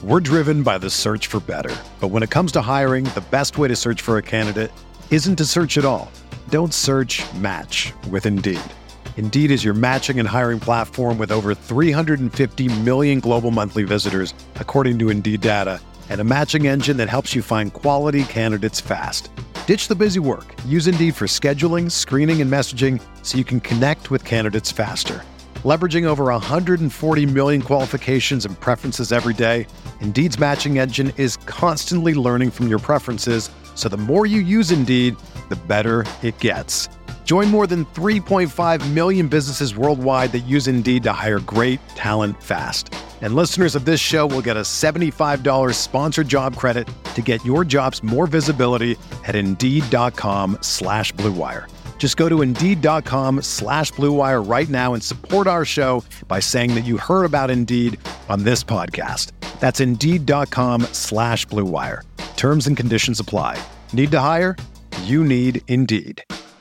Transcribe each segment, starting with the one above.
We're driven by the search for better. But when it comes to hiring, the best way to search for a candidate isn't to search at all. Don't search, match with Indeed. Indeed is your matching and hiring platform with over 350 million global monthly visitors, according to Indeed data, and a matching engine that helps you find quality candidates fast. Ditch the busy work. Use Indeed for scheduling, screening, and messaging so you can connect with candidates faster. Leveraging over 140 million qualifications and preferences every day, Indeed's matching engine is constantly learning from your preferences, so the more you use Indeed, the better it gets. Join more than 3.5 million businesses worldwide that use Indeed to hire great talent fast. And listeners of this show will get a $75 sponsored job credit to get your jobs more visibility at Indeed.com/Blue Wire. Just go to Indeed.com/Blue Wire right now and support our show by saying that you heard about Indeed on this podcast. That's Indeed.com/Blue Wire. Terms and conditions apply. Need to hire? You need Indeed.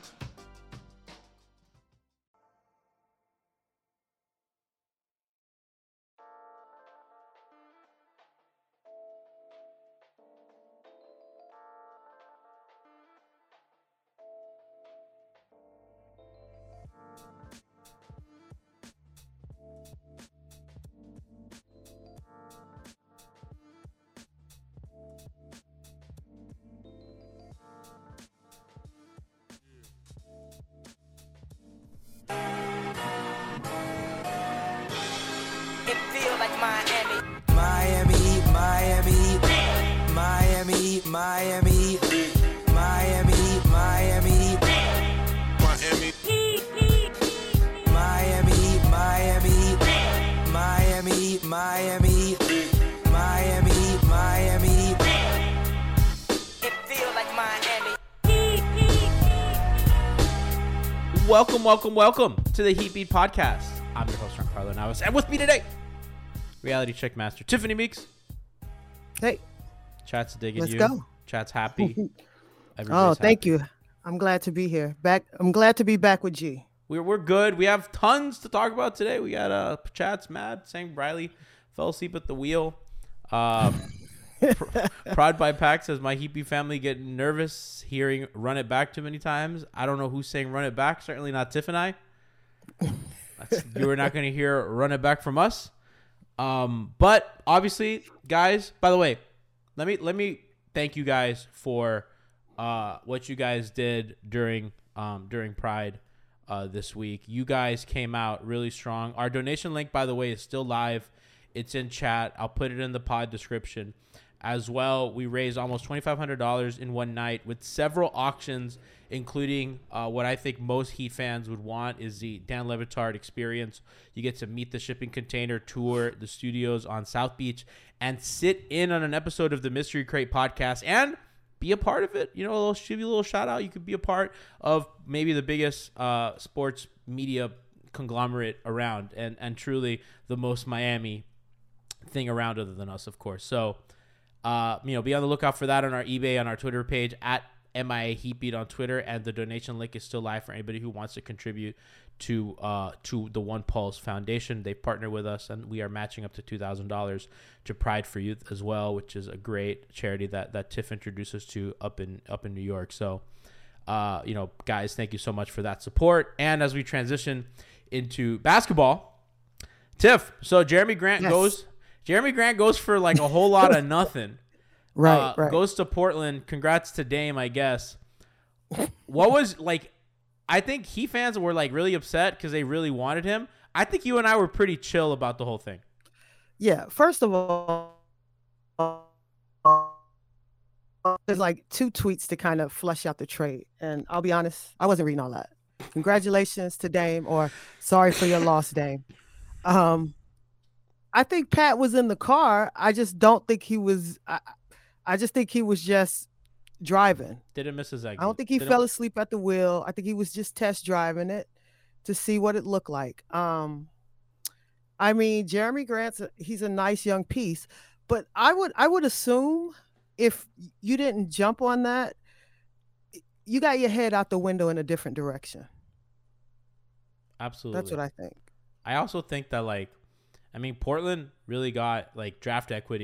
Welcome to the Heat Beat Podcast. I'm your host, Carlo Navas, and with me today, reality check master Tiffany Meeks. Hey, chat's digging let's you. Go. Chat's happy. Thank you. I'm glad to be here. I'm glad to be back with G. We're good. We have tons to talk about today. We got chat's mad saying Briley fell asleep at the wheel. Prod by Pack says my Heat Beat family get nervous hearing "Run It Back" too many times. I don't know who's saying "Run It Back." Certainly not Tiff and I. You are not going to hear "Run It Back" from us. But obviously, guys. By the way, let me thank you guys for what you guys did during Pride this week. You guys came out really strong. Our donation link, by the way, is still live. It's in chat. I'll put it in the pod description. As well, we raised almost $2,500 in one night with several auctions, including what I think most Heat fans would want is the Dan Le Batard experience. You get to meet the shipping container, tour the studios on South Beach, and sit in on an episode of the Mystery Crate podcast and be a part of it. You know, give you a little shout out. You could be a part of maybe the biggest sports media conglomerate around, and truly the most Miami thing around other than us, of course. So, be on the lookout for that on our eBay, on our Twitter page at MIA Heatbeat on Twitter, and the donation link is still live for anybody who wants to contribute to the One Pulse Foundation. They partner with us, and we are matching up to $2,000 to Pride for Youth as well, which is a great charity that Tiff introduced us to up in New York. So, guys, thank you so much for that support. And as we transition into basketball, Tiff, so Jeremy Grant goes for like a whole lot of nothing. Right. Goes to Portland. Congrats to Dame, I guess. What was like? I think Heat fans were like really upset because they really wanted him. I think you and I were pretty chill about the whole thing. Yeah. First of all, there's like two tweets to kind of flush out the trade, and I'll be honest, I wasn't reading all that. Congratulations to Dame, or sorry for your loss, Dame. I think Pat was in the car. I just don't think he was. I just think he was just driving. Didn't miss his exit. I don't think he fell asleep at the wheel. I think he was just test driving it to see what it looked like. I mean, Jeremy Grant's he's a nice young piece, but I would assume if you didn't jump on that, you got your head out the window in a different direction. Absolutely. That's what I think. I also think that Portland really got like draft equity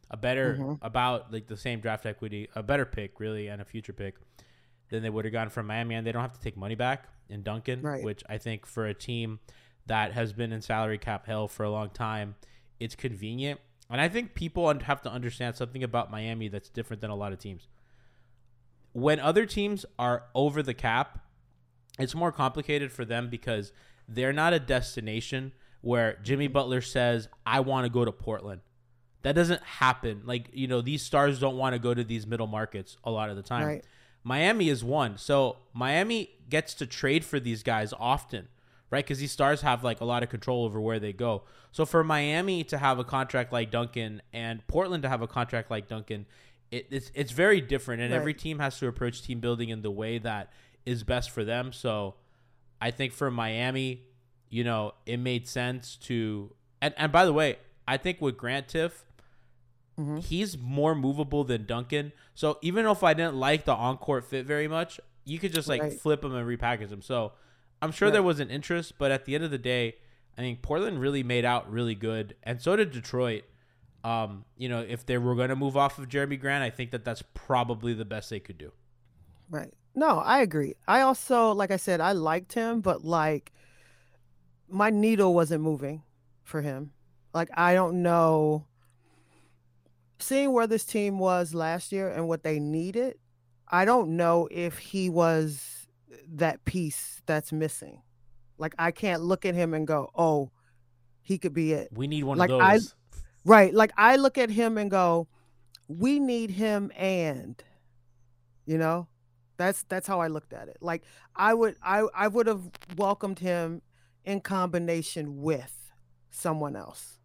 a better Mm-hmm. about like the same draft equity, a better pick really, and a future pick than they would have gotten from Miami, and they don't have to take money back in Duncan, Right. which I think for a team that has been in salary cap hell for a long time, it's convenient. And I think people have to understand something about Miami that's different than a lot of teams. When other teams are over the cap, it's more complicated for them because they're not a destination where Jimmy Butler says, I want to go to Portland. That doesn't happen. Like, you know, these stars don't want to go to these middle markets a lot of the time. Right. Miami is one. So Miami gets to trade for these guys often, right? Because these stars have like a lot of control over where they go. So for Miami to have a contract like Duncan and Portland to have a contract like Duncan, it's very different. And every Right. team has to approach team building in the way that is best for them. So I think for Miami, you know, it made sense to, and by the way, I think with Grant Tiff, Mm-hmm. he's more movable than Duncan. So even if I didn't like the on-court fit very much, you could just like Right. flip him and repackage him. So I'm sure there was an interest, but at the end of the day, I think Portland really made out really good, and so did Detroit. You know, if they were going to move off of Jeremy Grant, I think that that's probably the best they could do. Right. No, I agree. I also, like I said, I liked him, but like my needle wasn't moving for him. Like I don't know. Seeing where this team was last year and what they needed, I don't know if he was that piece that's missing. Like I can't look at him and go, "Oh, he could be it." We need one Like of I those. right, like I look at him and go, "We need him and," you know? That's how I looked at it. Like I would have welcomed him in combination with someone else.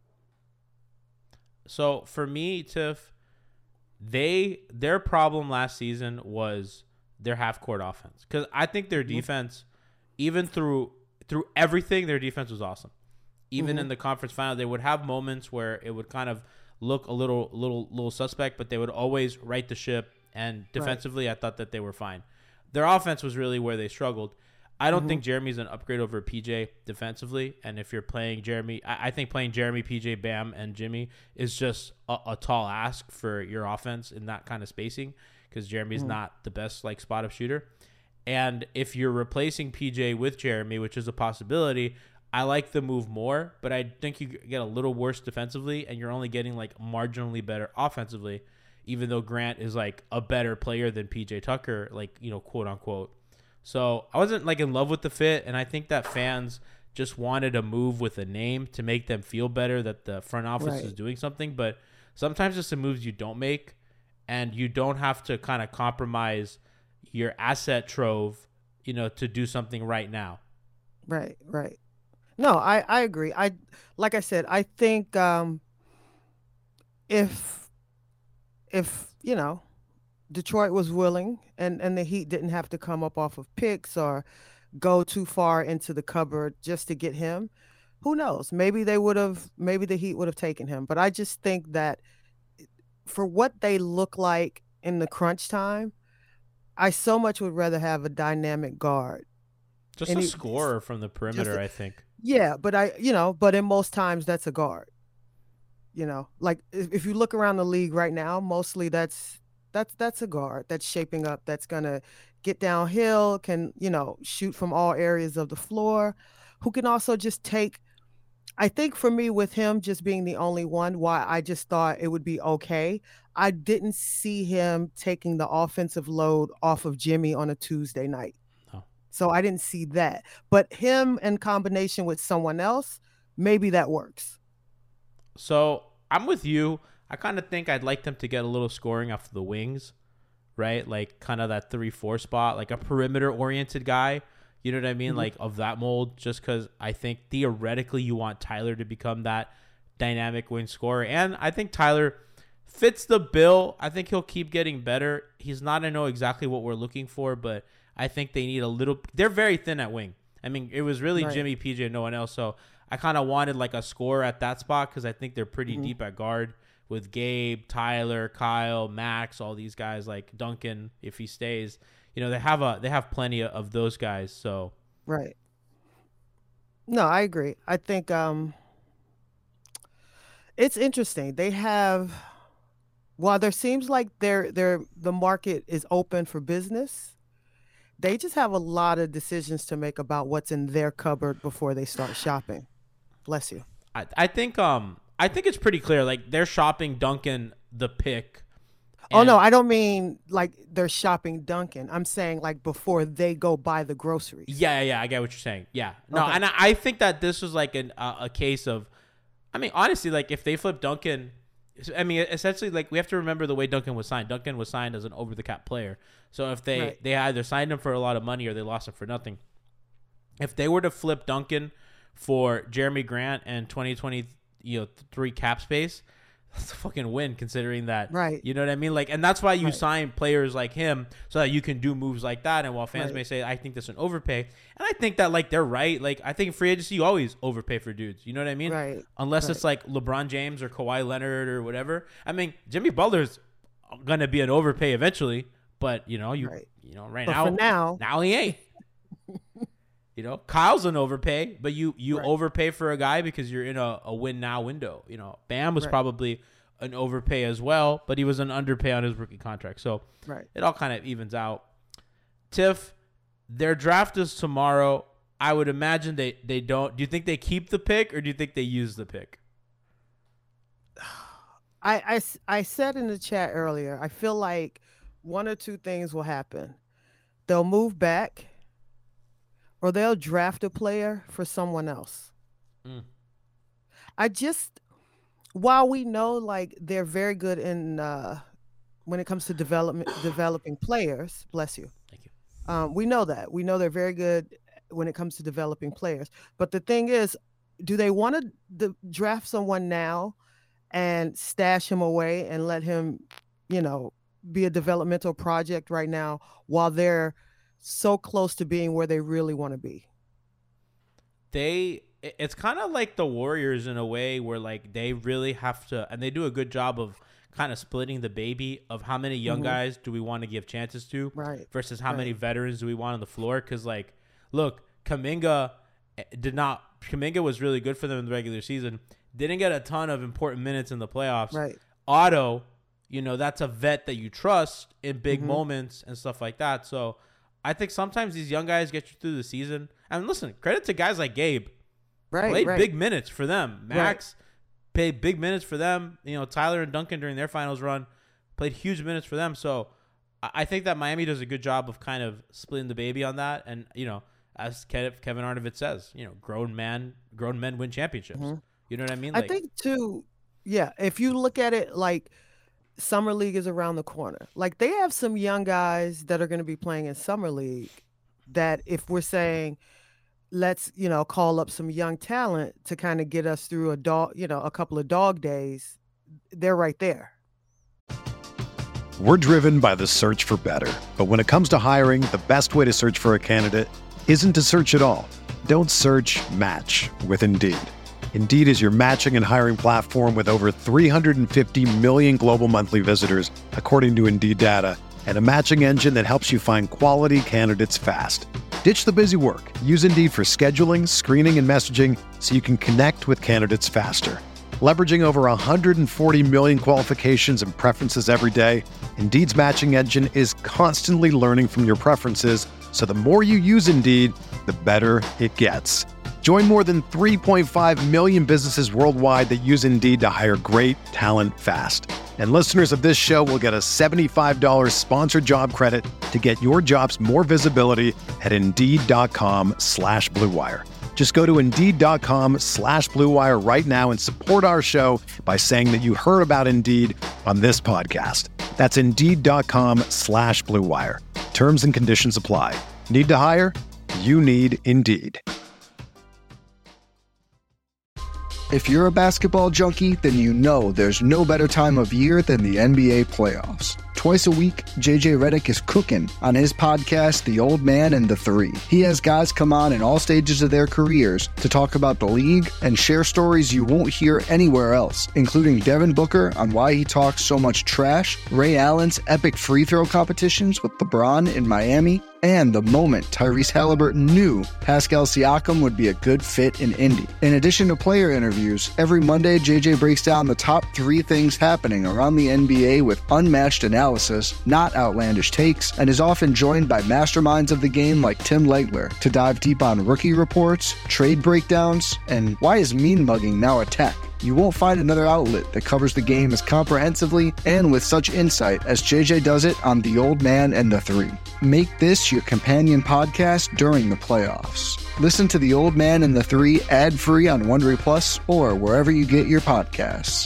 So for me, Tiff, their problem last season was their half court offense, because I think their defense, even through everything, their defense was awesome. Even in the conference final, they would have moments where it would kind of look a little suspect, but they would always right the ship. And defensively, I thought that they were fine. Their offense was really where they struggled. I don't think Jeremy's an upgrade over PJ defensively. And if you're playing Jeremy, I think playing Jeremy, PJ, Bam, and Jimmy is just a tall ask for your offense in that kind of spacing, because Jeremy's not the best like spot up shooter. And if you're replacing PJ with Jeremy, which is a possibility, I like the move more, but I think you get a little worse defensively, and you're only getting like marginally better offensively, even though Grant is like a better player than PJ Tucker, like, you know, quote unquote. So I wasn't like in love with the fit, and I think that fans just wanted a move with a name to make them feel better that the front office is doing something. But sometimes it's the moves you don't make, and you don't have to kind of compromise your asset trove, you know, to do something right now. Right, right. No, I agree. Like I said, I think if you know Detroit was willing and the Heat didn't have to come up off of picks or go too far into the cupboard just to get him, who knows? Maybe the Heat would have taken him. But I just think that for what they look like in the crunch time, I so much would rather have a dynamic guard. Just And a he, scorer from the perimeter, I think. yeah, but in most times that's a guard. Like if you look around the league right now, mostly that's a guard that's shaping up, that's gonna get downhill, can shoot from all areas of the floor, who can also just take. I think for me, with him just being the only one, why I just thought it would be okay. I didn't see him taking the offensive load off of Jimmy on a Tuesday night. Oh. So I didn't see that. But him in combination with someone else, maybe that works. So I'm with you. I kind of think I'd like them to get a little scoring off the wings, right? Like kind of that 3-4 spot, like a perimeter-oriented guy. You know what I mean? Like of that mold, just because I think theoretically you want Tyler to become that dynamic wing scorer. And I think Tyler fits the bill. I think he'll keep getting better. He's not, I know exactly what we're looking for, but I think they need a little. They're very thin at wing. I mean, it was really Jimmy, PJ, and no one else. So I kind of wanted like a scorer at that spot because I think they're pretty deep at guard with Gabe, Tyler, Kyle, Max, all these guys, like Duncan if he stays. You know, they have plenty of those guys. So right. No, I agree. I think it's interesting. They have while there seems like the market is open for business, they just have a lot of decisions to make about what's in their cupboard before they start shopping. Bless you. I think it's pretty clear. Like, they're shopping Duncan the pick. Oh, no, I don't mean like they're shopping Duncan. I'm saying like before they go buy the groceries. Yeah, I get what you're saying. Yeah. No, Okay. and I think that this was like a case of, I mean, honestly, like if they flip Duncan, I mean, essentially, like we have to remember the way Duncan was signed. Duncan was signed as an over-the-cap player. So if they either signed him for a lot of money or they lost him for nothing. If they were to flip Duncan for Jeremy Grant and 2023 cap space, that's a fucking win, considering that. Right. You know what I mean? Like, and that's why you sign players like him, so that you can do moves like that. And while fans may say, I think this is an overpay, and I think that like they're right. Like, I think in free agency you always overpay for dudes. You know what I mean? Right. Unless it's like LeBron James or Kawhi Leonard or whatever. I mean, Jimmy Butler's gonna be an overpay eventually, but you know, right but now, for he ain't. You know, Kyle's an overpay, but you overpay for a guy because you're in a win now window. You know, Bam was probably an overpay as well, but he was an underpay on his rookie contract. So it all kind of evens out. Tiff, their draft is tomorrow. I would imagine they don't. Do you think they keep the pick or do you think they use the pick? I said in the chat earlier, I feel like one or two things will happen. They'll move back, or they'll draft a player for someone else. While we know like they're very good in when it comes to developing players, bless you. Thank you. We know that. We know they're very good when it comes to developing players. But the thing is, do they want to draft someone now and stash him away and let him, be a developmental project right now while they're so close to being where they really want to be? It's kind of like the Warriors in a way where like they really have to, and they do a good job of kind of splitting the baby of how many young guys do we want to give chances to versus how many veterans do we want on the floor. Because like, look, Kuminga was really good for them in the regular season. Didn't get a ton of important minutes in the playoffs. Right. Otto, that's a vet that you trust in big moments and stuff like that. So I think sometimes these young guys get you through the season. And listen, credit to guys like Gabe. Played big minutes for them. Max played big minutes for them. Tyler and Duncan during their finals run played huge minutes for them. So I think that Miami does a good job of kind of splitting the baby on that. And, as Kevin Arnovitz says, grown men win championships. You know what I mean? I think too, if you look at it like Summer League is around the corner. Like they have some young guys that are going to be playing in Summer League that if we're saying, let's, call up some young talent to kind of get us through a couple of dog days, they're right there. We're driven by the search for better. But when it comes to hiring, the best way to search for a candidate isn't to search at all. Don't search, match with Indeed. Indeed is your matching and hiring platform with over 350 million global monthly visitors, according to Indeed data, and a matching engine that helps you find quality candidates fast. Ditch the busy work. Use Indeed for scheduling, screening, and messaging so you can connect with candidates faster. Leveraging over 140 million qualifications and preferences every day, Indeed's matching engine is constantly learning from your preferences, so the more you use Indeed, the better it gets. Join more than 3.5 million businesses worldwide that use Indeed to hire great talent fast. And listeners of this show will get a $75 sponsored job credit to get your jobs more visibility at Indeed.com/Blue Wire. Just go to Indeed.com/Blue Wire right now and support our show by saying that you heard about Indeed on this podcast. That's Indeed.com/Blue Wire. Terms and conditions apply. Need to hire? You need Indeed. If you're a basketball junkie, then you know there's no better time of year than the NBA playoffs. Twice a week, JJ Redick is cooking on his podcast, The Old Man and the Three. He has guys come on in all stages of their careers to talk about the league and share stories you won't hear anywhere else, including Devin Booker on why he talks so much trash, Ray Allen's epic free throw competitions with LeBron in Miami, and the moment Tyrese Halliburton knew Pascal Siakam would be a good fit in Indy. In addition to player interviews, every Monday JJ breaks down the top 3 things happening around the NBA with unmatched analysis, not outlandish takes, and is often joined by masterminds of the game like Tim Legler to dive deep on rookie reports, trade breakdowns, and why is mean mugging now a tech. You won't find another outlet that covers the game as comprehensively and with such insight as JJ does it on The Old Man and the Three. Make this your companion podcast during the playoffs. Listen to The Old Man and the Three ad-free on Wondery Plus or wherever you get your podcasts.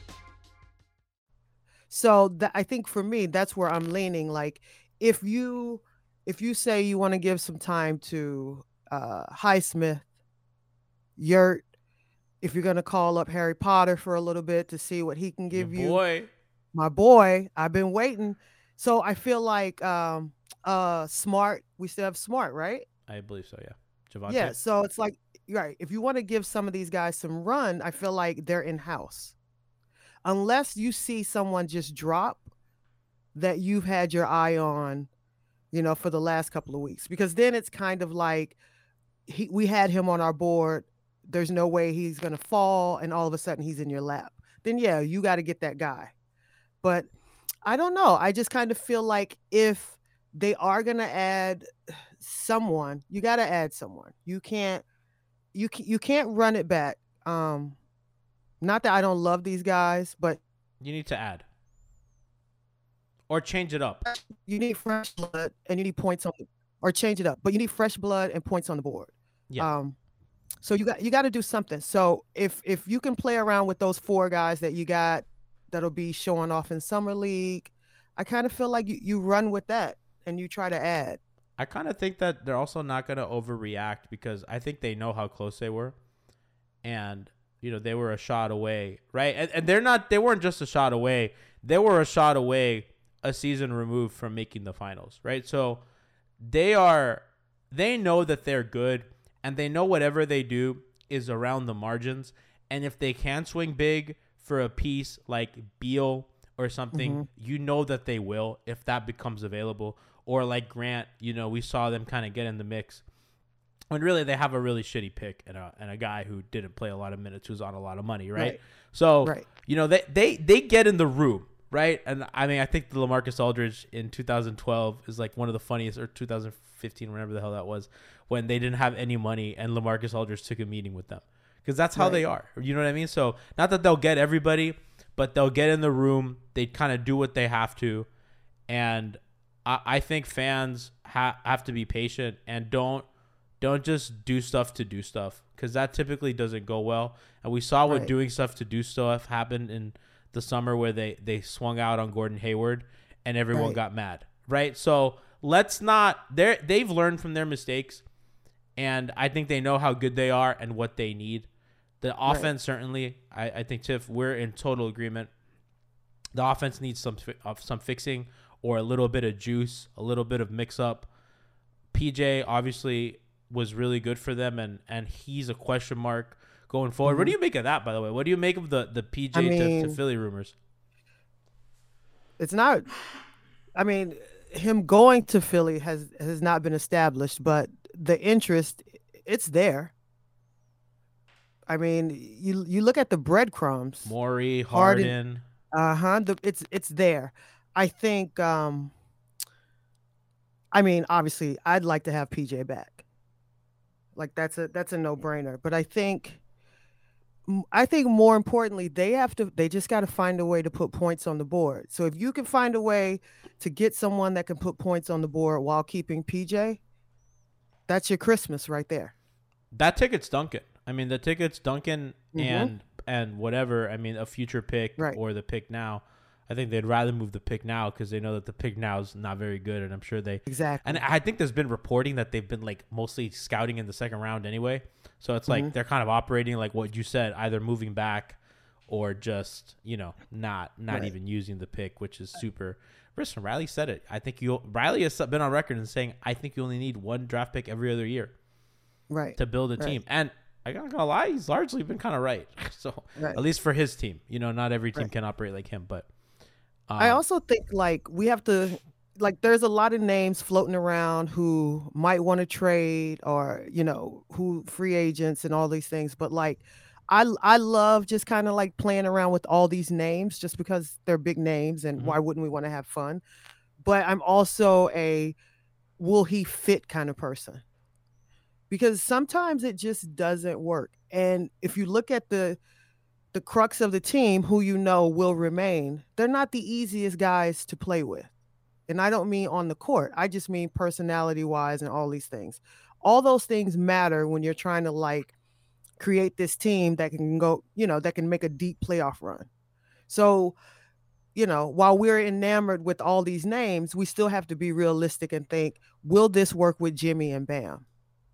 So I think for me, that's where I'm leaning. Like, if you say you want to give some time to Highsmith, Yurt, if you're going to call up Harry Potter for a little bit to see what he can give you. My boy, I've been waiting. So I feel like Smart, we still have Smart, right? I believe so, yeah. Javonte. Yeah, so it's like, right, if you want to give some of these guys some run, I feel like they're in-house. Unless you see someone just drop that you've had your eye on, for the last couple of weeks. Because then it's kind of like we had him on our board. There's no way he's going to fall, and all of a sudden he's in your lap. Then, yeah, you got to get that guy. But I don't know. I just kind of feel like if they are going to add someone, you got to add someone. You can't run it back. Not that I don't love these guys, but you need to add or change it up. You need fresh blood and you need points or change it up, but you need fresh blood and points on the board. Yeah. So you got to do something. So if you can play around with those 4 guys that you got that'll be showing off in summer league, I kind of feel like you run with that and you try to add. I kind of think that they're also not going to overreact because I think they know how close they were, and they were a shot away, right? And they weren't just a shot away. They were a shot away, a season removed from making the finals, right? So they know that they're good. And they know whatever they do is around the margins. And if they can swing big for a piece like Beal or something, that they will if that becomes available. Or like Grant, we saw them kind of get in the mix. When really they have a really shitty pick and a guy who didn't play a lot of minutes who's on a lot of money, right? So, they get in the room, right? And I mean, I think the LaMarcus Aldridge in 2012 is like one of the funniest, or 2015, whenever the hell that was, when they didn't have any money and LaMarcus Aldridge took a meeting with them. Because that's how they are. You know what I mean? So not that they'll get everybody, but they'll get in the room. They kind of do what they have to. And I think fans have to be patient and don't just do stuff to do stuff, because that typically doesn't go well. And we saw what doing stuff to do stuff happened in the summer, where they swung out on Gordon Hayward and everyone got mad, right? So let's not – they've learned from their mistakes, and I think they know how good they are and what they need. The offense, certainly, I think, Tiff, we're in total agreement. The offense needs some fixing, or a little bit of juice, a little bit of mix-up. PJ obviously was really good for them, and he's a question mark going forward. What do you make of that, by the way? What do you make of the PJ to Philly rumors? It's not – I mean, him going to Philly has not been established, but the interest, it's there. I mean, you look at the breadcrumbs. Morey, Harden. It's there. I think, I mean, obviously, I'd like to have PJ back. Like, that's a no-brainer. But I think more importantly, they just got to find a way to put points on the board. So if you can find a way to get someone that can put points on the board while keeping PJ, that's your Christmas right there. That ticket's Duncan. I mean, the ticket's Duncan and whatever. I mean, a future pick or the pick now. I think they'd rather move the pick now because they know that the pick now is not very good, and I'm sure they exactly. And I think there's been reporting that they've been like mostly scouting in the second round anyway. So it's like they're kind of operating like what you said, either moving back or just not even using the pick, which is super. Listen, Riley said it. I think Riley has been on record and saying I think you only need one draft pick every other year, to build a team. And I'm not gonna lie, he's largely been kind of right. So at least for his team, not every team can operate like him, but. I also think like we have to like there's a lot of names floating around who might want to trade, or who free agents and all these things, but like I love just kind of like playing around with all these names just because they're big names, and Mhm. why wouldn't we want to have fun? But I'm also a will he fit kind of person, because sometimes it just doesn't work. And if you look at the crux of the team who will remain, they're not the easiest guys to play with. And I don't mean on the court. I just mean personality wise and all these things. All those things matter when you're trying to like create this team that can go, that can make a deep playoff run. So, while we're enamored with all these names, we still have to be realistic and think, will this work with Jimmy and Bam?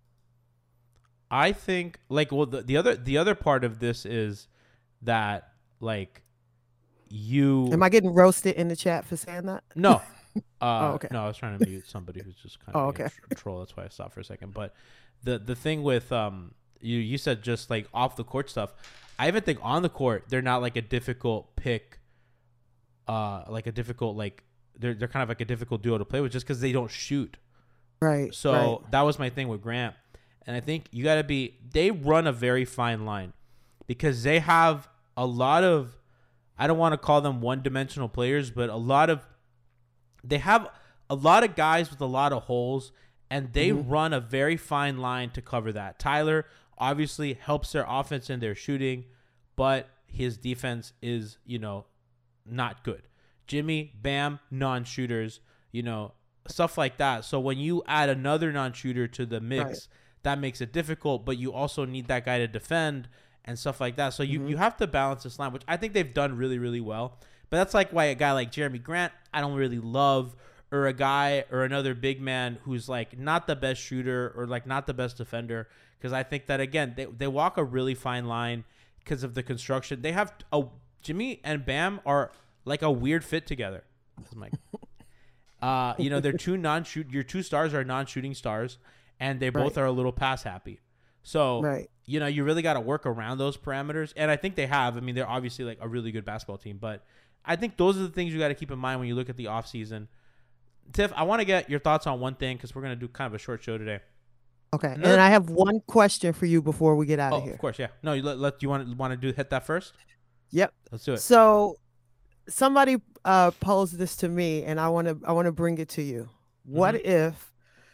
I think like well the other part of this is that like you Am I getting roasted in the chat for saying that? no Okay. no, I was trying to mute somebody who's just kind of Oh, being okay. a troll. That's why I stopped for a second. But the thing with you said just like off the court stuff. I even think on the court they're not like a difficult pick, like a difficult like they're kind of like a difficult duo to play with just because they don't shoot. Right. So right. that was my thing with Grant. And I think you got to they run a very fine line because they have a lot of, I don't want to call them one-dimensional players, but they have a lot of guys with a lot of holes, and they run a very fine line to cover that. Tyler obviously helps their offense in their shooting, but his defense is, not good. Jimmy, Bam, non-shooters, stuff like that. So when you add another non-shooter to the mix, Right. that makes it difficult, but you also need that guy to defend and stuff like that. So you have to balance this line, which I think they've done really, really well. But that's like why a guy like Jeremy Grant, I don't really love, or a guy or another big man who's like not the best shooter or like not the best defender. Because I think that, again, they walk a really fine line because of the construction. They have Jimmy and Bam are like a weird fit together. This is Mike. They're your two stars are non-shooting stars, and they both Right. are a little pass happy. So, Right. you really got to work around those parameters. And I think they have. I mean, they're obviously like a really good basketball team, but I think those are the things you got to keep in mind when you look at the offseason. Tiff, I want to get your thoughts on one thing because we're going to do kind of a short show today. Okay. Another- And I have one question for you before we get out Oh, of here. of course, yeah. No, you want to hit that first? Yep. Let's do it. So somebody posed this to me, and I want to bring it to you. What if,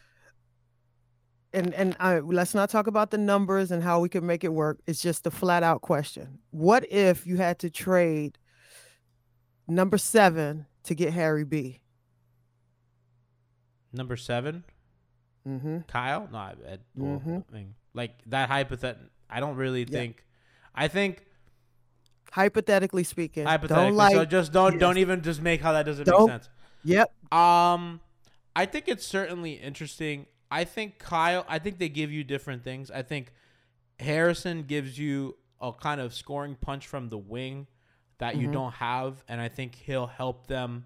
and let's not talk about the numbers and how we can make it work. It's just a flat out question. What if you had to trade number 7 to get Harry B? Number 7, Kyle? No, I mean, like that hypothetical. I don't really think. I think Hypothetically speaking. hypothetically. So just don't even just make how that doesn't make Don't- sense. Yep. I think it's certainly interesting. I think Kyle, I think they give you different things. I think Harrison gives you a kind of scoring punch from the wing that you don't have, and I think he'll help them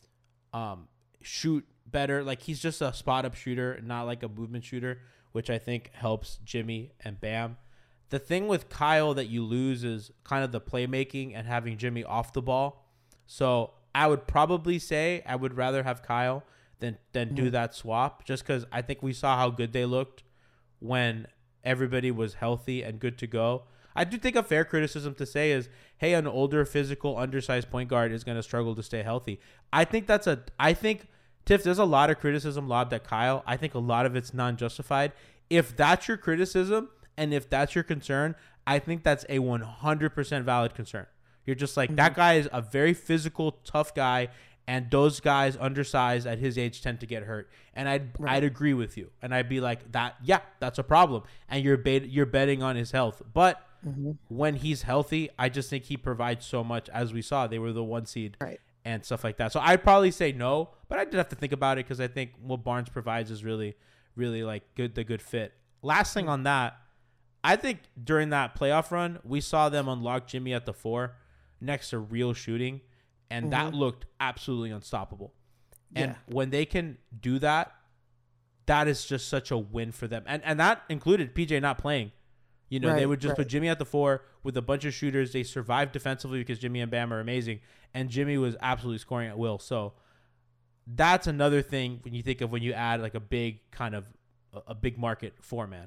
shoot better. Like, he's just a spot up shooter, not like a movement shooter, which I think helps Jimmy and Bam. The thing with Kyle that you lose is kind of the playmaking and having Jimmy off the ball. So I would probably say I would rather have Kyle than do that swap, just because I think we saw how good they looked when everybody was healthy and good to go. I do think a fair criticism to say is, hey, an older, physical, undersized point guard is going to struggle to stay healthy. I think Tiff, there's a lot of criticism lobbed at Kyle. I think a lot of it's non-justified. If that's your criticism and if that's your concern, I think that's a 100% valid concern. You're just like, that guy is a very physical, tough guy, and those guys undersized at his age tend to get hurt. And I'd agree with you. And I'd be like, that's a problem. And you're betting on his health. But when he's healthy, I just think he provides so much. As we saw, they were the 1 seed. Right. And stuff like that. So I'd probably say no, but I did have to think about it because I think what Barnes provides is really, really like the good fit. Last thing on that, I think during that playoff run, we saw them unlock Jimmy at the 4 next to real shooting, and that looked absolutely unstoppable. And when they can do that, that is just such a win for them. And that included PJ not playing. They would just put Jimmy at the 4 with a bunch of shooters. They survived defensively because Jimmy and Bam are amazing. And Jimmy was absolutely scoring at will. So that's another thing when you think of when you add like a big kind of a big market four-man.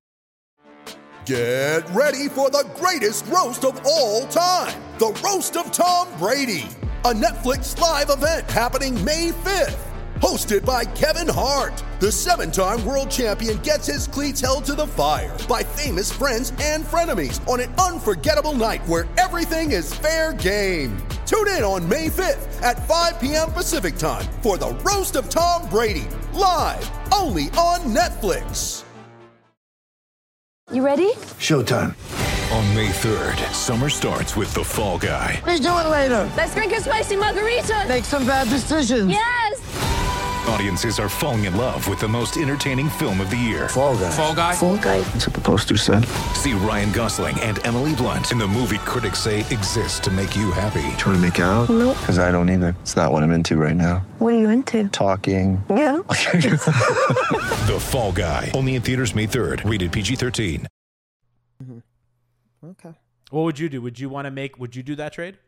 Get ready for the greatest roast of all time, the Roast of Tom Brady, a Netflix live event happening May 5th. Hosted by Kevin Hart, the 7-time world champion gets his cleats held to the fire by famous friends and frenemies on an unforgettable night where everything is fair game. Tune in on May 5th at 5 p.m. Pacific time for the Roast of Tom Brady, live only on Netflix. You ready? Showtime. On May 3rd, summer starts with The Fall Guy. Let's do it later. Let's drink a spicy margarita. Make some bad decisions. Yes. Audiences are falling in love with the most entertaining film of the year. Fall Guy. Fall Guy? Fall guy. That's what the poster said. See Ryan Gosling and Emily Blunt in the movie critics say exists to make you happy. Trying to make it out? Nope. Because I don't either. It's not what I'm into right now. What are you into? Talking. Yeah. The Fall Guy. Only in theaters May 3rd. Rated PG-13. Okay. What would you do? Would you do that trade?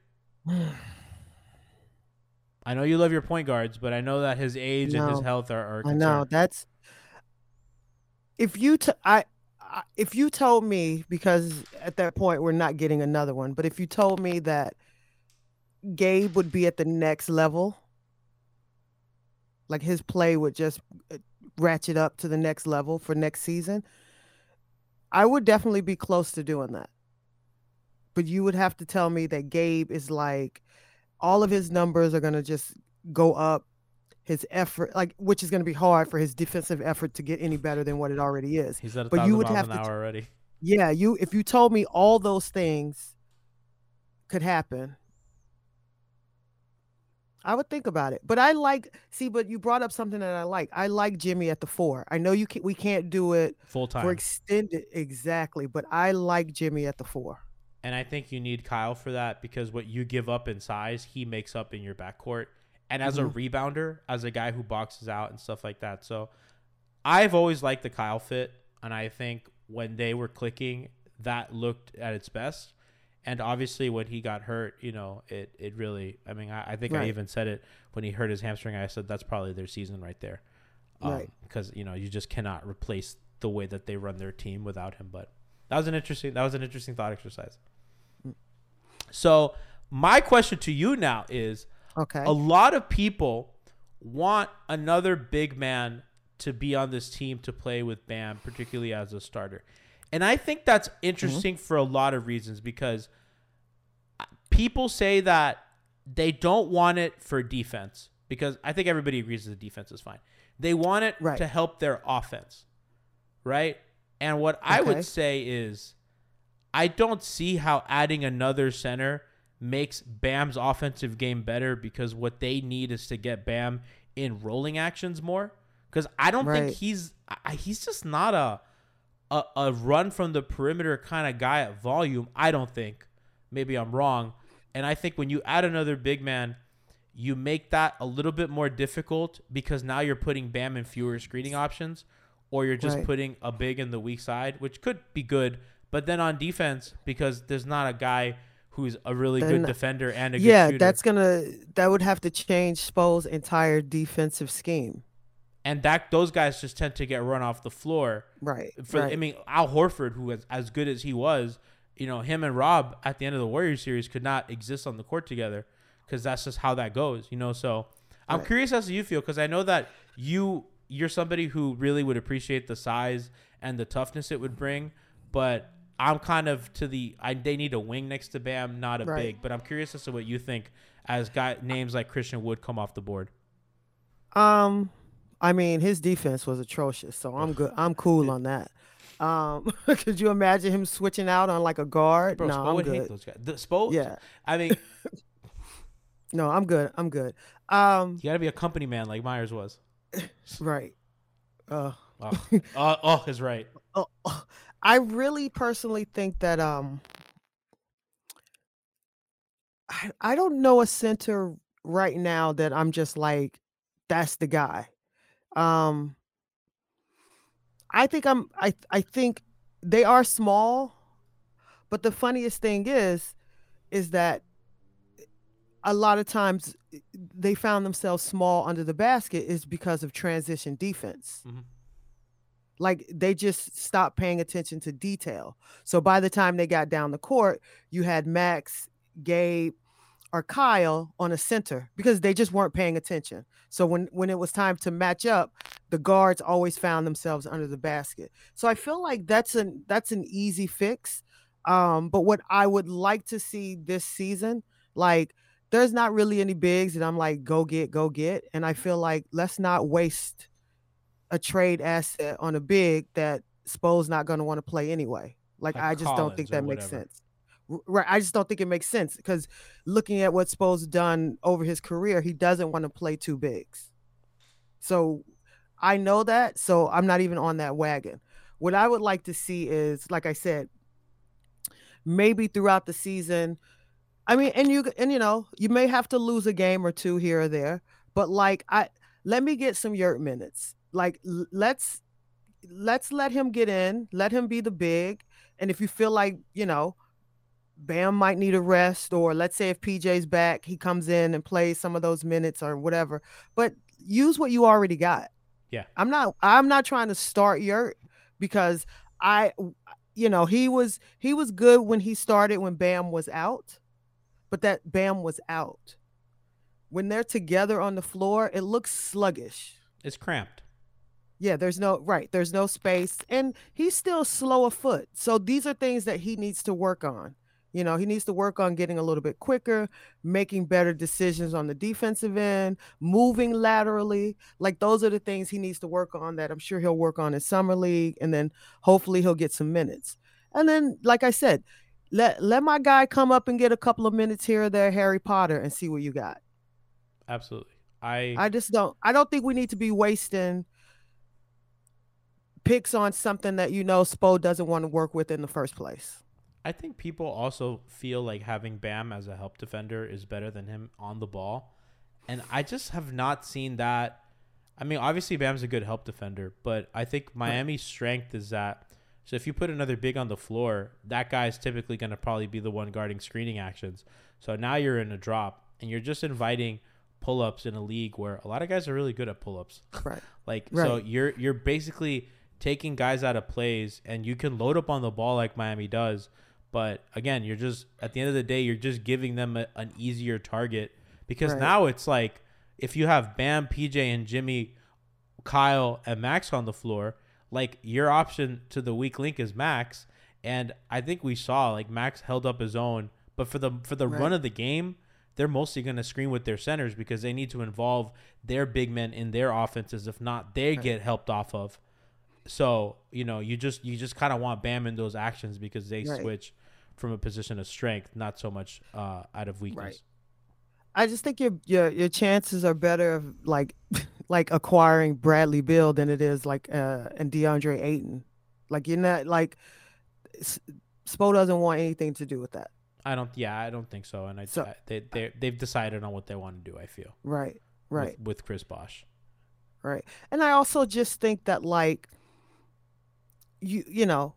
I know you love your point guards, but I know that his age and his health are I know that's if you told me, because at that point we're not getting another one, but if you told me that Gabe would be at the next level, like his play would just ratchet up to the next level for next season, I would definitely be close to doing that. But you would have to tell me that Gabe is like, all of his numbers are going to just go up, his effort, like, which is going to be hard for his defensive effort to get any better than what it already is. He's at 1,000 but you would miles have an to hour already. Yeah, if you told me all those things could happen, I would think about it. But but you brought up something that I like. I like Jimmy at the 4. I know we can't do it Full time for extended, exactly, but I like Jimmy at the 4. And I think you need Kyle for that, because what you give up in size, he makes up in your backcourt. And as a rebounder, as a guy who boxes out and stuff like that. So I've always liked the Kyle fit. And I think when they were clicking, that looked at its best. And obviously when he got hurt, it really, I think I even said it when he hurt his hamstring. I said, that's probably their season right there. Right. Because, you just cannot replace the way that they run their team without him. But that was an interesting thought exercise. So my question to you now is, okay, a lot of people want another big man to be on this team to play with Bam, particularly as a starter. And I think that's interesting for a lot of reasons, because people say that they don't want it for defense, because I think everybody agrees that the defense is fine. They want it to help their offense, right? And what I would say is, I don't see how adding another center makes Bam's offensive game better, because what they need is to get Bam in rolling actions more. Because I don't think he's just not a run from the perimeter kind of guy at volume. I don't think. Maybe I'm wrong. And I think when you add another big man, you make that a little bit more difficult, because now you're putting Bam in fewer screening options, or you're just putting a big in the weak side, which could be good. But then on defense, because there's not a guy who's a really good defender and a good shooter. That would have to change Spo's entire defensive scheme. And those guys just tend to get run off the floor. Right. Al Horford, who was as good as he was, him and Rob at the end of the Warriors series could not exist on the court together, because that's just how that goes, So I'm curious as to you feel, because I know that you're somebody who really would appreciate the size and the toughness it would bring, but I'm kind of they need a wing next to Bam, not a big. But I'm curious as to what you think as names like Christian Wood come off the board. His defense was atrocious, so I'm good. I'm cool on that. Could you imagine him switching out on like a guard? Bro, no, Spo I'm would good. hate those guys. Spo? Yeah. No, I'm good. I'm good. You got to be a company man like Myers was. Right. Is right. I really personally think that I don't know a center right now that I'm just like, that's the guy. I think they are small, but the funniest thing is that a lot of times they found themselves small under the basket is because of transition defense. Mhm. Like they just stopped paying attention to detail. So by the time they got down the court, you had Max, Gabe, or Kyle on a center because they just weren't paying attention. So when it was time to match up, the guards always found themselves under the basket. So I feel like that's an easy fix. But what I would like to see this season, like there's not really any bigs that I'm like go get, and I feel like let's not waste a trade asset on a big that Spo's not going to want to play anyway. Like I just don't think Collins or that makes whatever. sense. Right. I just don't think it makes sense because looking at what Spo's done over his career, he doesn't want to play two bigs. So I know that. So I'm not even on that wagon. What I would like to see is, like I said, maybe throughout the season. I mean, and you know, you may have to lose a game or two here or there, but like let me get some Yurt minutes. Like let's let him get in, let him be the big. And if you feel like, you know, Bam might need a rest, or let's say if PJ's back, he comes in and plays some of those minutes or whatever. But use what you already got. Yeah. I'm not trying to start Yurt because you know, he was good when he started when Bam was out, but that Bam was out. When they're together on the floor, it looks sluggish. It's cramped. Yeah, there's no space, and he's still slow of foot. So these are things that he needs to work on. You know, he needs to work on getting a little bit quicker, making better decisions on the defensive end, moving laterally. Like those are the things he needs to work on that I'm sure he'll work on in summer league, and then hopefully he'll get some minutes. And then, like I said, let my guy come up and get a couple of minutes here or there, Harry Potter, and see what you got. Absolutely. I don't think we need to be wasting picks on something that, you know, Spo doesn't want to work with in the first place. I think people also feel like having Bam as a help defender is better than him on the ball. And I just have not seen that. I mean, obviously Bam's a good help defender, but I think Miami's strength is that, so if you put another big on the floor, that guy is typically going to probably be the one guarding screening actions. So now you're in a drop and you're just inviting pull-ups in a league where a lot of guys are really good at pull-ups. Right. So you're basically taking guys out of plays, and you can load up on the ball like Miami does. But again, you're just, at the end of the day, you're just giving them an easier target, because now it's like if you have Bam, PJ, and Jimmy, Kyle, and Max on the floor, like your option to the weak link is Max. And I think we saw like Max held up his own, but for the run of the game, they're mostly going to screen with their centers because they need to involve their big men in their offenses. If not, they get helped off of. So, you know, you just kind of want Bam in those actions because they switch from a position of strength, not so much out of weakness. Right. I just think your chances are better of like acquiring Bradley Beal than it is like and DeAndre Ayton. Like you're not like Spo doesn't want anything to do with that. I don't think so. And they've decided on what they want to do, I feel. Right. With Chris Bosh. Right. And I also just think that like you know,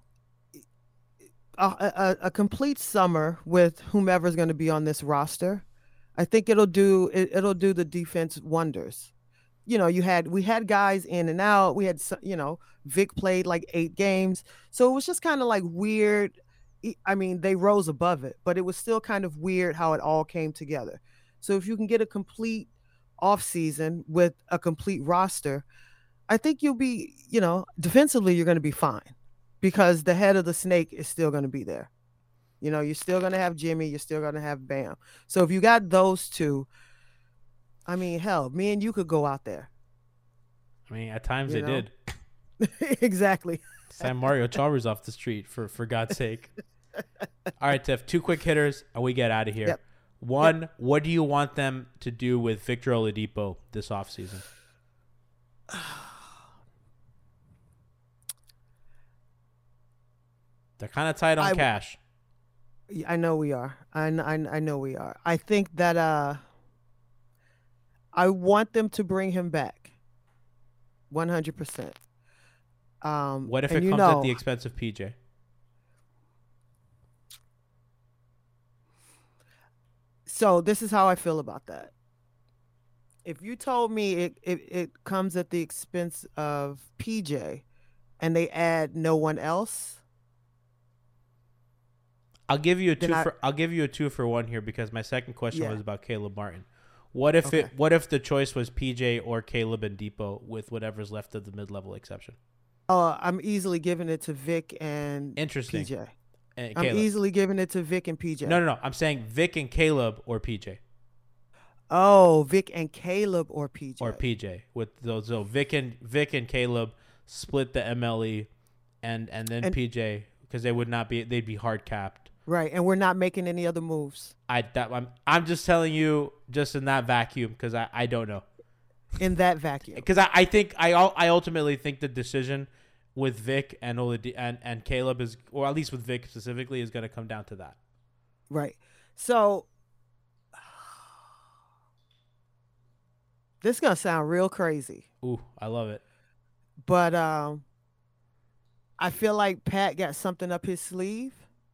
a complete summer with whomever's going to be on this roster, I think it'll do the defense wonders. You know, we had guys in and out. We had, you know, Vic played like 8 games. So it was just kind of like weird. I mean, they rose above it, but it was still kind of weird how it all came together. So if you can get a complete offseason with a complete roster, I think you'll be, you know, defensively, you're going to be fine because the head of the snake is still going to be there. You know, you're still going to have Jimmy. You're still going to have Bam. So if you got those two, I mean, hell, me and you could go out there. I mean, at times they did. Exactly. Sam Mario Chalmers off the street, for God's sake. All right, Tiff, 2 quick hitters, and we get out of here. Yep. One, what do you want them to do with Victor Oladipo this offseason? They're kind of tight on cash. I know we are. I know we are. I think that I want them to bring him back 100%. What if it comes at the expense of PJ? So this is how I feel about that. if you told me it comes at the expense of PJ and they add no one else, I'll give you a Then I'll give you a 2-for-1 here because my second question Yeah. was about Caleb Martin. What if Okay. what if the choice was PJ or Caleb and Depot with whatever's left of the mid-level exception? I'm easily giving it to Vic and Interesting. PJ. And I'm Caleb. easily giving it to Vic and PJ. No. I'm saying Vic and Caleb or PJ Oh, Vic and Caleb or PJ. or PJ with those. So Vic and Caleb split the MLE, and then PJ because they would not be. They'd be hard capped. Right, and we're not making any other moves I'm just telling you just in that vacuum because I don't know. in that vacuum. Because I think I ultimately think the decision with Vic and and Caleb is, or at least with Vic specifically, is going to come down to that. Right. So this is gonna sound real crazy, Ooh, I love it. but I feel like Pat got something up his sleeve.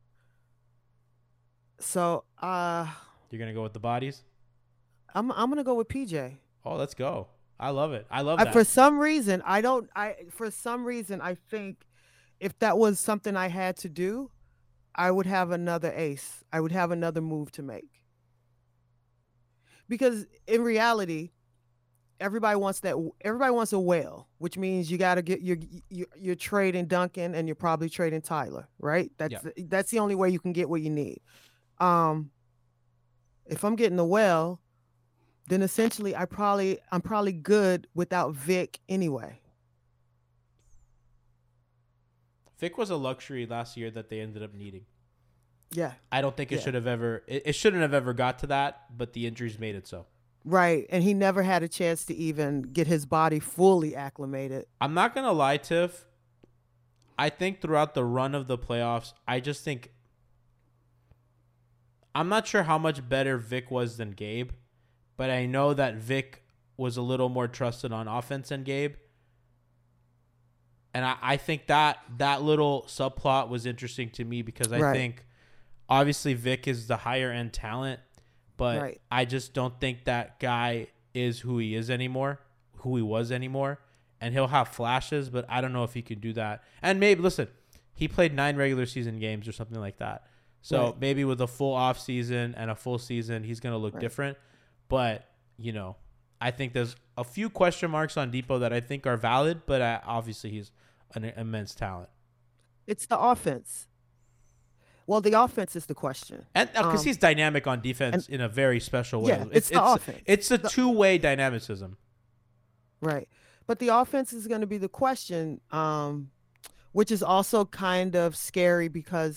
So You're gonna go with the bodies. I'm gonna go with PJ. Oh, let's go. I love it. I love I, that. for some reason, I think if that was something I had to do, I would have another ace. I would have another move to make. Because in reality, everybody wants a whale, which means you got to get you're trading Duncan and you're probably trading Tyler, right? That's the only way you can get what you need. If I'm getting the whale, then essentially I'm probably good without Vic anyway. Vic was a luxury last year that they ended up needing. Yeah. I don't think it should have ever. It shouldn't have ever got to that, but the injuries made it so. Right, and he never had a chance to even get his body fully acclimated. I'm not gonna lie, Tiff. I think throughout the run of the playoffs, I just think I'm not sure how much better Vic was than Gabe, but I know that Vic was a little more trusted on offense than Gabe. And I think that little subplot was interesting to me because I think obviously Vic is the higher end talent, but I just don't think that guy is who he was anymore. And he'll have flashes, but I don't know if he can do that. And maybe, listen, he played 9 regular season games or something like that. So maybe with a full off season and a full season, he's going to look different. But, I think there's a few question marks on Depot that I think are valid, but obviously he's an immense talent. It's the offense. Well, the offense is the question. And because he's dynamic on defense in a very special way. Yeah, it's the offense. It's a two-way dynamicism. Right. But the offense is going to be the question, which is also kind of scary because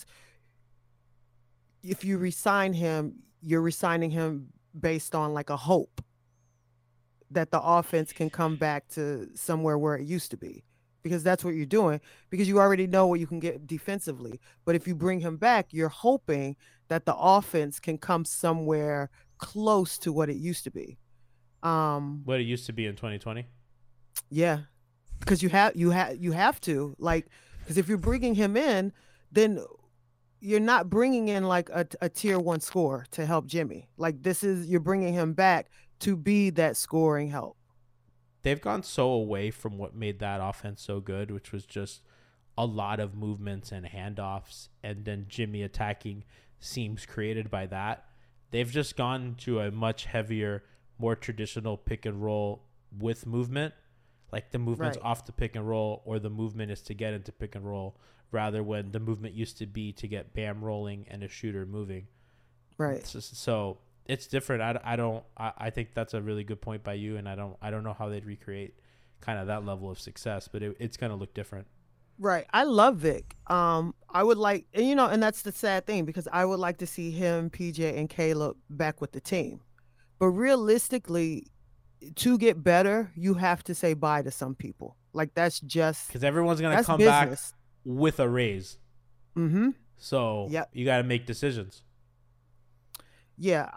if you resign him, you're resigning him based on like a hope that the offense can come back to somewhere where it used to be, because that's what you're doing, because you already know what you can get defensively. But if you bring him back, you're hoping that the offense can come somewhere close to what it used to be. What it used to be in 2020. Yeah, because you have to, like, because if you're bringing him in, then you're not bringing in like a tier 1 scorer to help Jimmy. Like, you're bringing him back to be that scoring help. They've gone so away from what made that offense so good, which was just a lot of movements and handoffs, and then Jimmy attacking seams created by that. They've just gone to a much heavier, more traditional pick and roll with movement. Like the movement's off the pick and roll, or the movement is to get into pick and roll, rather when the movement used to be to get Bam rolling and a shooter moving. Right. So it's different. I think that's a really good point by you, and I don't know how they'd recreate kind of that level of success, but it's going to look different. Right. I love Vic. I would like, and that's the sad thing, because I would like to see him, PJ, and Caleb back with the team. But realistically, to get better, you have to say bye to some people. Like, that's just because everyone's going to come business. Back with a raise. Mm-hmm. So you got to make decisions. Yeah.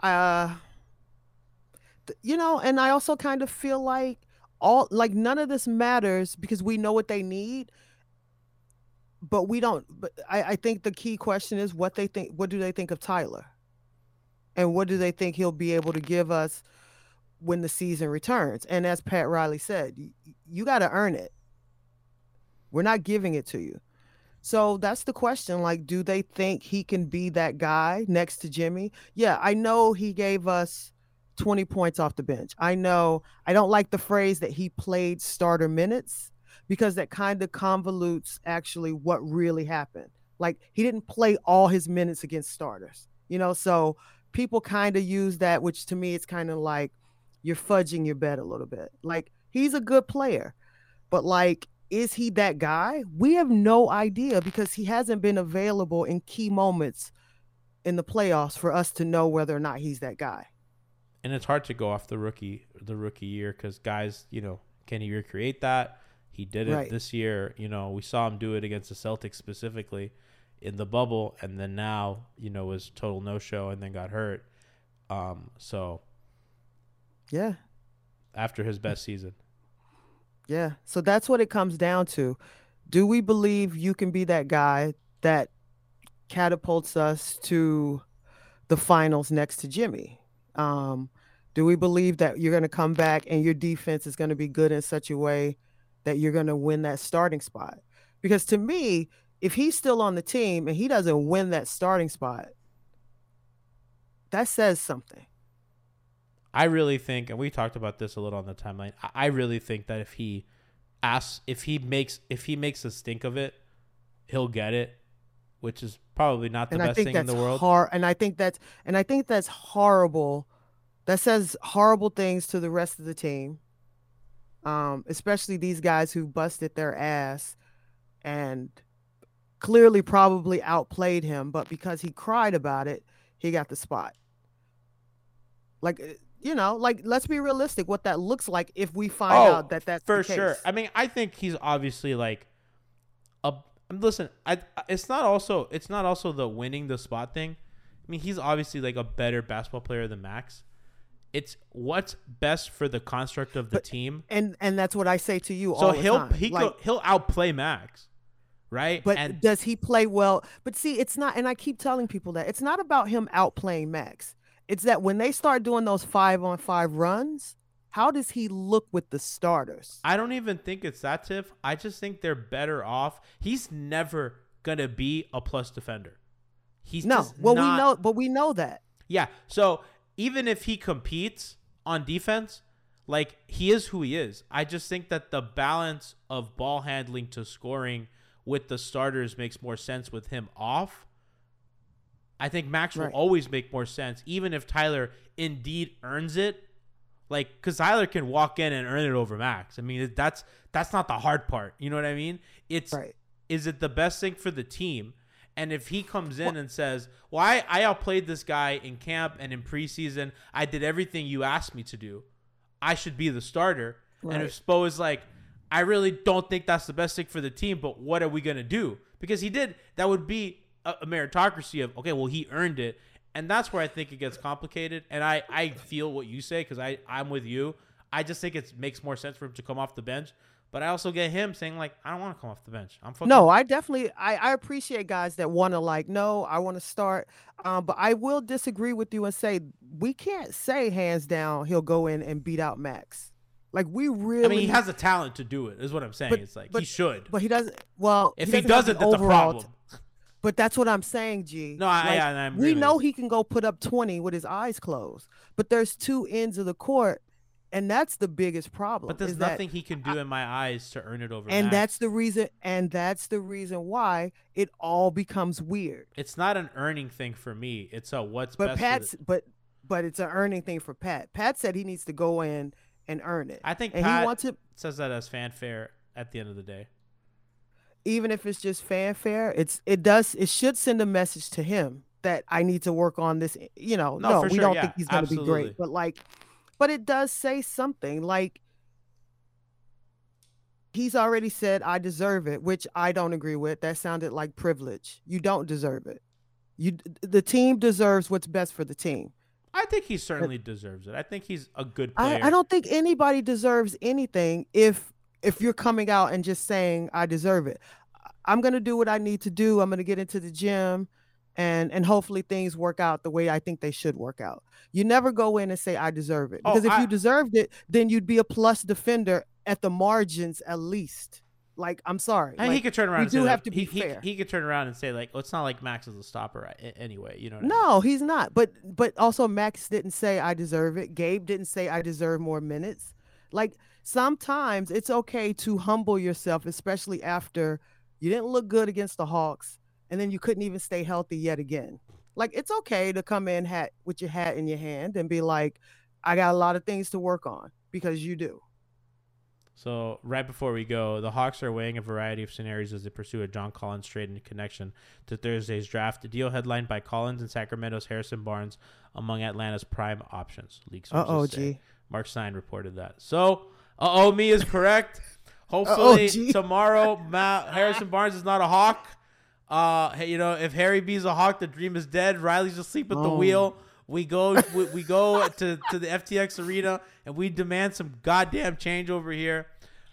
And I also kind of feel like none of this matters because we know what they need, but we don't. But I think the key question is what they think. What do they think of Tyler? And what do they think he'll be able to give us when the season returns. And as Pat Riley said, you got to earn it. We're not giving it to you. So that's the question. Like, do they think he can be that guy next to Jimmy? Yeah, I know he gave us 20 points off the bench. I know I don't like the phrase that he played starter minutes because that kind of convolutes actually what really happened. Like, he didn't play all his minutes against starters, so people kind of use that, which to me, it's kind of like you're fudging your bet a little bit. Like, he's a good player, but like, is he that guy? We have no idea because he hasn't been available in key moments in the playoffs for us to know whether or not he's that guy. And it's hard to go off the rookie year because guys, can he recreate that? He did it this year. We saw him do it against the Celtics specifically in the bubble, and then now, was total no-show and then got hurt. Yeah. After his best season. Yeah. So that's what it comes down to. Do we believe you can be that guy that catapults us to the finals next to Jimmy? Do we believe that you're going to come back and your defense is going to be good in such a way that you're going to win that starting spot? Because to me, if he's still on the team and he doesn't win that starting spot, that says something. I really think, and we talked about this a little on the timeline, I really think that if he makes a stink of it, he'll get it, which is probably not the best thing in the world. And I think that's horrible. That says horrible things to the rest of the team, especially these guys who busted their ass and clearly probably outplayed him, but because he cried about it, he got the spot. Like, let's be realistic what that looks like if we find out that that's for the case. sure. I mean, I think he's obviously like listen, it's not also the winning the spot thing. I mean, he's obviously like a better basketball player than Max. It's what's best for the construct of the team. And that's what I say to you all the time. So he'll outplay Max. Right? But does he play well? But see, it's not, and I keep telling people that it's not about him outplaying Max. It's that when they start doing those 5-on-5 runs, how does he look with the starters? I don't even think it's that, Tiff. I just think they're better off. He's never gonna be a plus defender. We know that. Yeah. So even if he competes on defense, like, he is who he is. I just think that the balance of ball handling to scoring with the starters makes more sense with him off. I think Max will always make more sense, even if Tyler indeed earns it. Like, because Tyler can walk in and earn it over Max. I mean, that's not the hard part. You know what I mean? It's Is it the best thing for the team? And if he comes in and says, well, I outplayed this guy in camp and in preseason, I did everything you asked me to do, I should be the starter. Right. And if Spo is like, I really don't think that's the best thing for the team, but what are we going to do? Because he did, that would be a meritocracy of, okay, well, he earned it. And that's where I think it gets complicated. And I feel what you say because I'm with you. I just think it makes more sense for him to come off the bench. But I also get him saying, like, I don't want to come off the bench. I definitely I appreciate guys that want to, like, no, I want to start. But I will disagree with you and say we can't say hands down he'll go in and beat out Max. Like, we really... I mean, he has the talent to do it, is what I'm saying. It's like, he should. But he doesn't... Well, if he doesn't, that's a problem. But that's what I'm saying, G. No, I'm we know he can go put up 20 with his eyes closed. But there's two ends of the court, and that's the biggest problem. But there's nothing he can do in my eyes to earn it over and Max. That's the reason why it all becomes weird. It's not an earning thing for me. It's a what's but best But it's an earning thing for Pat. Pat said he needs to go in and earn it. I think and Pat he wants to, says that as fanfare at the end of the day. Even if it's just fanfare, it should send a message to him that I need to work on this. We don't think he's going to be great, but it does say something. Like, he's already said, I deserve it, which I don't agree with. That sounded like privilege. You don't deserve it. The team deserves what's best for the team. I think he certainly deserves it. I think he's a good player. I don't think anybody deserves anything if you're coming out and just saying, I deserve it. I'm going to do what I need to do. I'm going to get into the gym. and hopefully things work out the way I think they should work out. You never go in and say I deserve it, because if you deserved it, then you'd be a plus defender at the margins at least. Like, I'm sorry. Like, he could turn around. We do have to be fair. He could turn around and say, like, "Oh, it's not like Max is a stopper anyway." You know? No, he's not. But also Max didn't say I deserve it. Gabe didn't say I deserve more minutes. Like, sometimes it's okay to humble yourself, especially after you didn't look good against the Hawks, and then you couldn't even stay healthy yet again. Like, it's okay to come in with your hat in your hand and be like, I got a lot of things to work on, because you do. So right before we go, the Hawks are weighing a variety of scenarios as they pursue a John Collins trade in connection to Thursday's draft. The deal headlined by Collins and Sacramento's Harrison Barnes among Atlanta's prime options. Leaks sources say. Mark Stein reported that. So, me is correct. Hopefully tomorrow, Harrison Barnes is not a Hawk. If Harry B's a Hawk, the dream is dead. Riley's asleep at the wheel. We go to the FTX arena and we demand some goddamn change over here.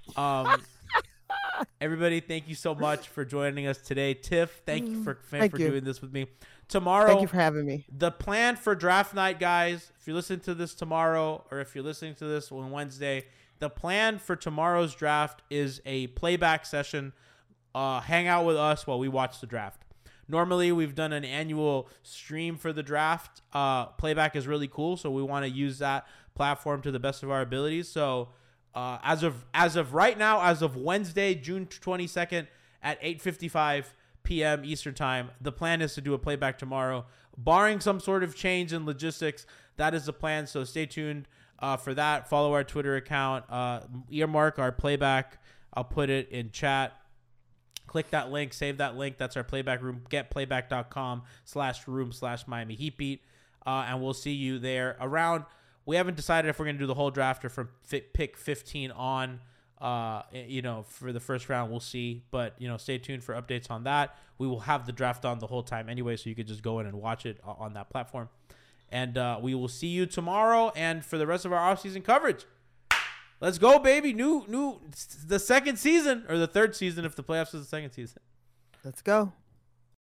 Everybody, thank you so much for joining us today. Tiff, thank you for doing this with me. Tomorrow, thank you for having me. The plan for draft night, guys, if you're listening to this tomorrow or if you're listening to this on Wednesday, the plan for tomorrow's draft is a playback session. Hang out with us while we watch the draft. Normally, we've done an annual stream for the draft. Playback is really cool, so we want to use that platform to the best of our abilities. So, as of right now, as of Wednesday, June 22nd at 8:55 p.m. Eastern Time, the plan is to do a playback tomorrow. Barring some sort of change in logistics, that is the plan. So stay tuned for that. Follow our Twitter account. Earmark our playback. I'll put it in chat. Click that link, save that link. That's our playback room. Getplayback.com/room/Miami Heat Beat. And we'll see you there around. We haven't decided if we're going to do the whole draft or from pick 15 on, for the first round. We'll see. But, stay tuned for updates on that. We will have the draft on the whole time anyway, so you could just go in and watch it on that platform. And we will see you tomorrow and for the rest of our offseason coverage. Let's go, baby. The second season, or the third season if the playoffs is the second season. Let's go.